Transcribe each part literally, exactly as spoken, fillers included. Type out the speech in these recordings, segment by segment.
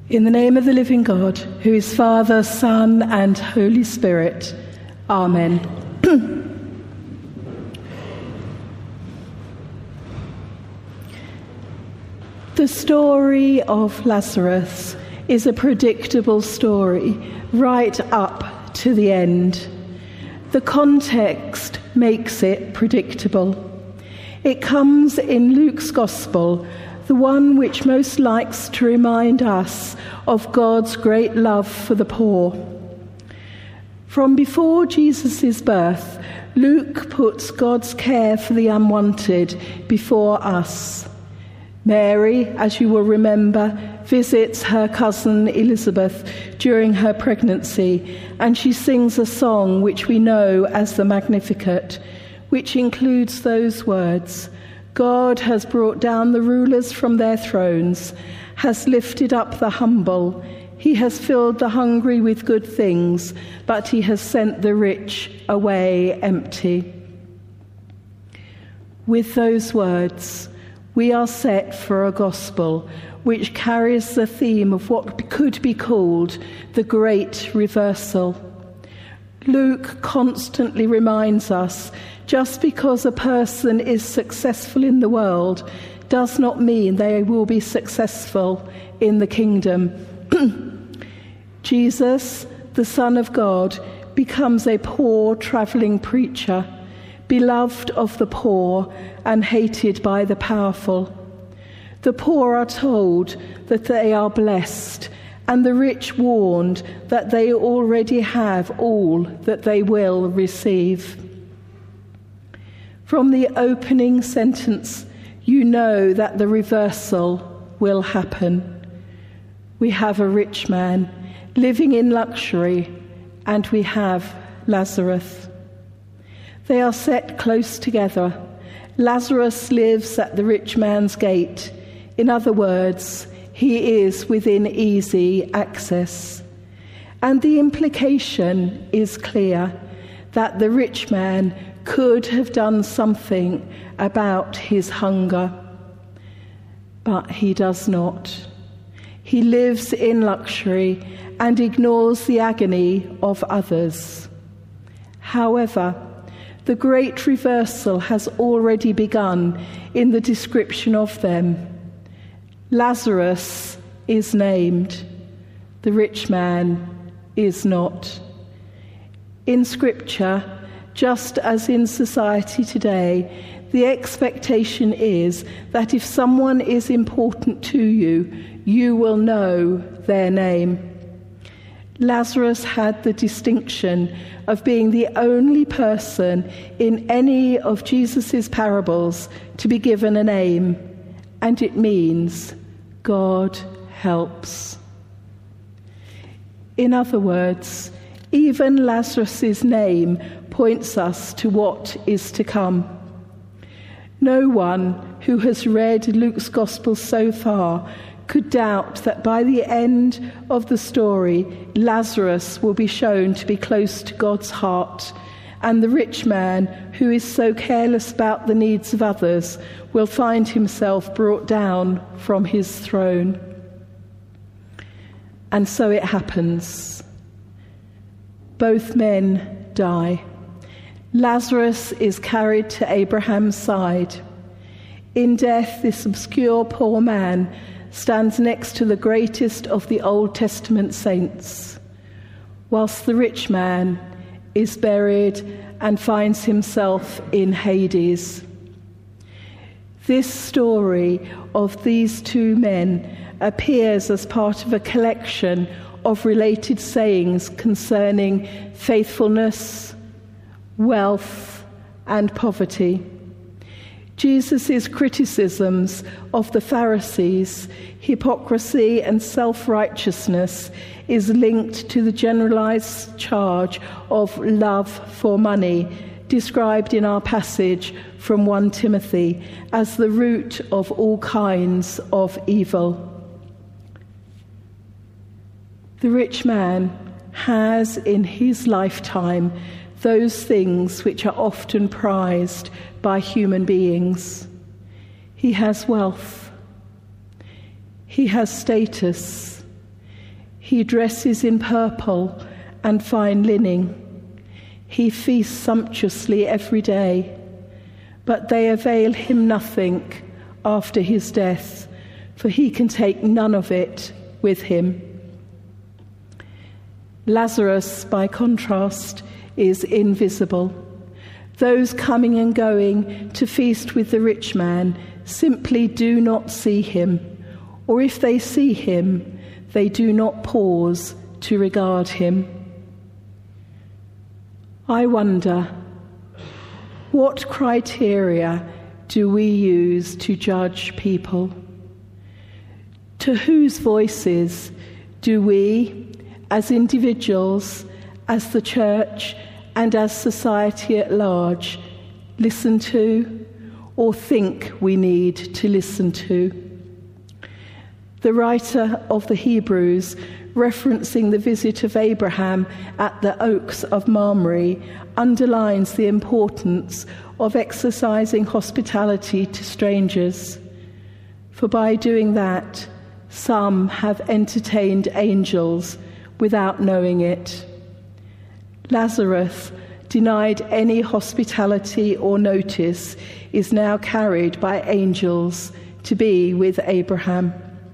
In the name of the living God, who is Father, Son, and Holy Spirit. Amen. The story of Lazarus is a predictable story right up to the end. The context makes it predictable. It comes in Luke's Gospel, the one which most likes to remind us of God's great love for the poor. From before Jesus' birth, Luke puts God's care for the unwanted before us. Mary, as you will remember, visits her cousin Elizabeth during her pregnancy, and she sings a song which we know as the Magnificat, which includes those words: God has brought down the rulers from their thrones, has lifted up the humble. He has filled the hungry with good things, but he has sent the rich away empty. With those words, we are set for a gospel which carries the theme of what could be called the great reversal. Luke constantly reminds us, just because a person is successful in the world does not mean they will be successful in the kingdom. Jesus, the Son of God, becomes a poor travelling preacher, beloved of the poor and hated by the powerful. The poor are told that they are blessed, and the rich warned that they already have all that they will receive. From the opening sentence, you know that the reversal will happen. We have a rich man living in luxury, and we have Lazarus. They are set close together. Lazarus lives at the rich man's gate. In other words, he is within easy access. And the implication is clear that the rich man could have done something about his hunger, but he does not. He lives in luxury and ignores the agony of others. However, the great reversal has already begun in the description of them. Lazarus is named, the rich man is not. In Scripture, just as in society today, the expectation is that if someone is important to you, you will know their name. Lazarus had the distinction of being the only person in any of Jesus' parables to be given a name, and it means God helps. In other words, even Lazarus' name points us to what is to come. No one who has read Luke's Gospel so far could doubt that by the end of the story, Lazarus will be shown to be close to God's heart, and the rich man, who is so careless about the needs of others, will find himself brought down from his throne. And so it happens. Both men die. Lazarus is carried to Abraham's side. In death, this obscure poor man stands next to the greatest of the Old Testament saints, whilst the rich man is buried and finds himself in Hades. This story of these two men appears as part of a collection of related sayings concerning faithfulness, wealth, and poverty. Jesus' criticisms of the Pharisees, hypocrisy and self-righteousness is linked to the generalized charge of love for money, described in our passage from First Timothy as the root of all kinds of evil. The rich man has in his lifetime those things which are often prized by human beings. He has wealth. He has status. He dresses in purple and fine linen. He feasts sumptuously every day, but they avail him nothing after his death, for he can take none of it with him. Lazarus, by contrast, is invisible. Those coming and going to feast with the rich man simply do not see him, or if they see him, they do not pause to regard him. I wonder, what criteria do we use to judge people? To whose voices do we, as individuals, as the church, and as society at large, listen to or think we need to listen to? The writer of the Hebrews, referencing the visit of Abraham at the Oaks of Mamre, underlines the importance of exercising hospitality to strangers. For by doing that, some have entertained angels without knowing it. Lazarus, denied any hospitality or notice, is now carried by angels to be with Abraham.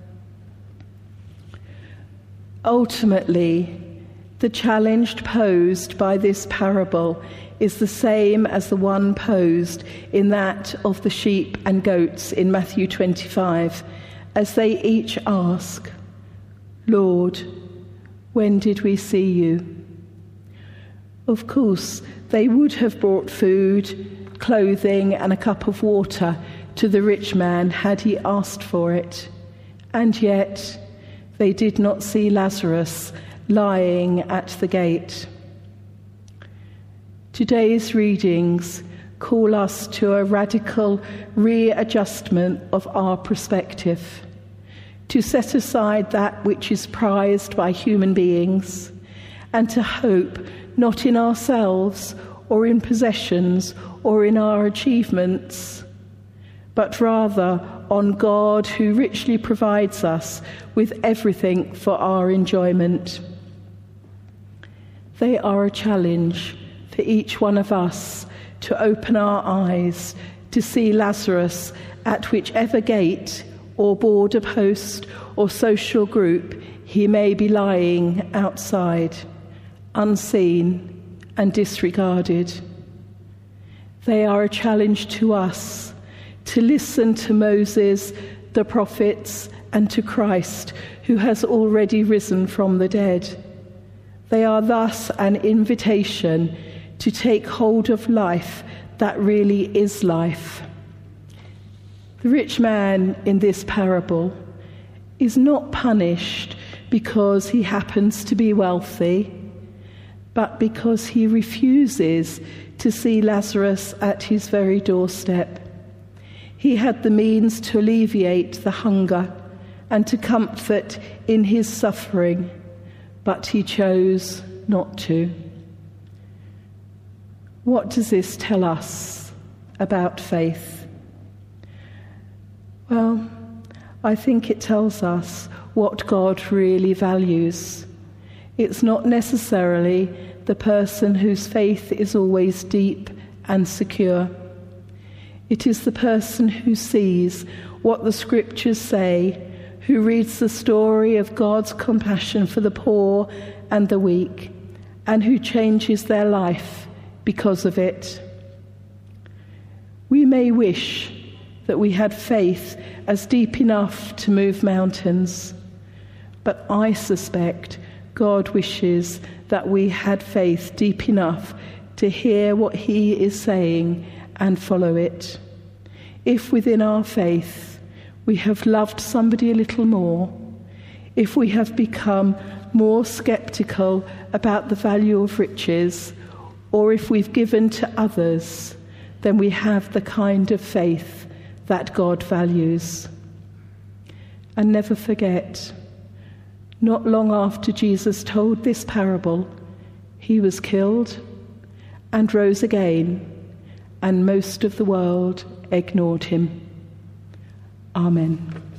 Ultimately, the challenge posed by this parable is the same as the one posed in that of the sheep and goats in Matthew twenty-five, as they each ask, "Lord, when did we see you?" Of course, they would have brought food, clothing, and a cup of water to the rich man had he asked for it. And yet, they did not see Lazarus lying at the gate. Today's readings call us to a radical readjustment of our perspective, to set aside that which is prized by human beings, and to hope not in ourselves or in possessions or in our achievements, but rather on God, who richly provides us with everything for our enjoyment. They are a challenge for each one of us to open our eyes to see Lazarus at whichever gate or border post or social group he may be lying outside, unseen and disregarded. They are a challenge to us to listen to Moses, the prophets, and to Christ, who has already risen from the dead. They are thus an invitation to take hold of life that really is life. The rich man in this parable is not punished because he happens to be wealthy, but because he refuses to see Lazarus at his very doorstep. He had the means to alleviate the hunger and to comfort in his suffering, but he chose not to. What does this tell us about faith? Well, I think it tells us what God really values. It's not necessarily the person whose faith is always deep and secure. It is the person who sees what the scriptures say, who reads the story of God's compassion for the poor and the weak, and who changes their life because of it. We may wish that we had faith as deep enough to move mountains, but I suspect God wishes that we had faith deep enough to hear what he is saying and follow it. If within our faith we have loved somebody a little more, if we have become more sceptical about the value of riches, or if we've given to others, then we have the kind of faith that God values. And never forget, not long after Jesus told this parable, he was killed and rose again, and most of the world ignored him. Amen.